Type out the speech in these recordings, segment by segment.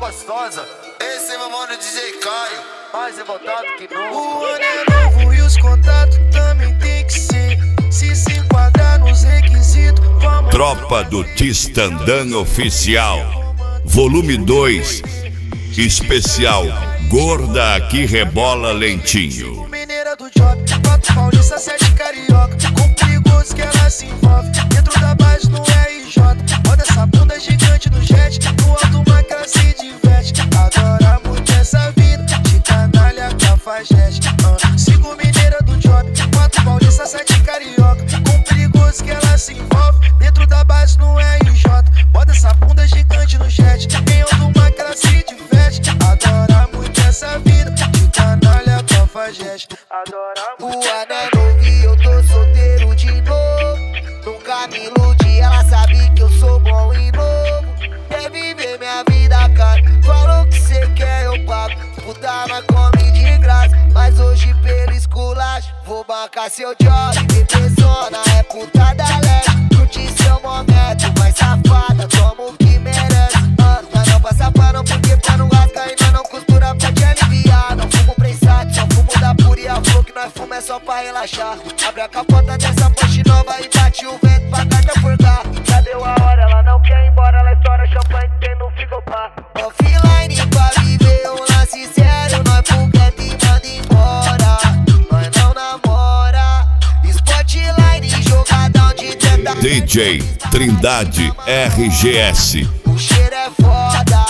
gostosa. Esse é meu mano DJ Caio, mais revoltado que nunca. O ano é novo e os contatos também tem que ser. Se enquadrar nos requisitos, vamos... Tropa do Tistandã Oficial, volume 2, especial Gorda que Rebola Lentinho. Mineira do Job, 4 Paulista, 7 Carioca, com perigoso que ela se envolve. Dentro da base no RJ, roda essa bunda gigante no jet, no alto uma que ela se diverte. Adora muito essa vida, de canalha, cafajeste. Sigo Mineira do Job, 4 Paulista, 7 Carioca, com perigoso que ela se envolve. Dentro da base no RJ, roda essa bunda gigante no jet, em alto uma que ela se diverte. Adora muito essa vida, de canalha, cafajeste. O ano é novo e eu tô solteiro de novo. Nunca me iludi, ela sabe que eu sou bom e novo. Quer viver minha vida, cara? Falou que cê quer, eu pago. Puta, nós come de graça, mas hoje pelo esculacho vou bancar seu job. Depressona, é puta da leste. Curte seu momento, vai safada, como o que merece. Nós não passa pano porque pano rasga e nós não costura pra te aliviar. Não fumo prensado, só fumo da puria. Flor que nós fuma é só pra relaxar. Abre a capota dessa Porsche nova e bate o vento pra carta furgar. Já deu a hora, ela não quer ir embora, ela estoura champanhe que tem no frigobar. Offline pra viver um lance sério, nós foguete e manda embora. Nós não namora, Spotline, jogadão de teta. DJ Trindade RGS. O cheiro é foda.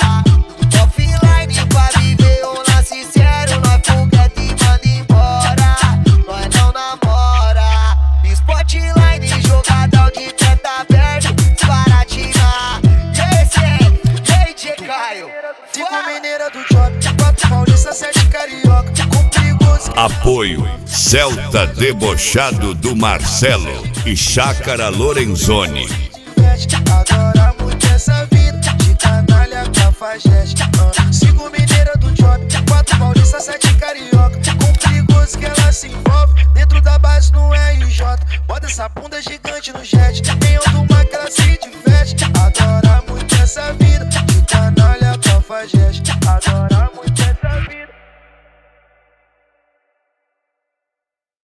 Offline pra viver um lance sério, nós foguete e manda embora. Nós não namora, Spotline, jogadão de teta aberto, Paratina. Esse é DJ Caio. Sigo Mineira do Job, 4 Paulista, 7 Carioca, com perigoso. Apoio Celta Debochado do Marcelo e Chácara Lorenzoni. Adora muito essa vida, de canalha, cafajeste. Sigo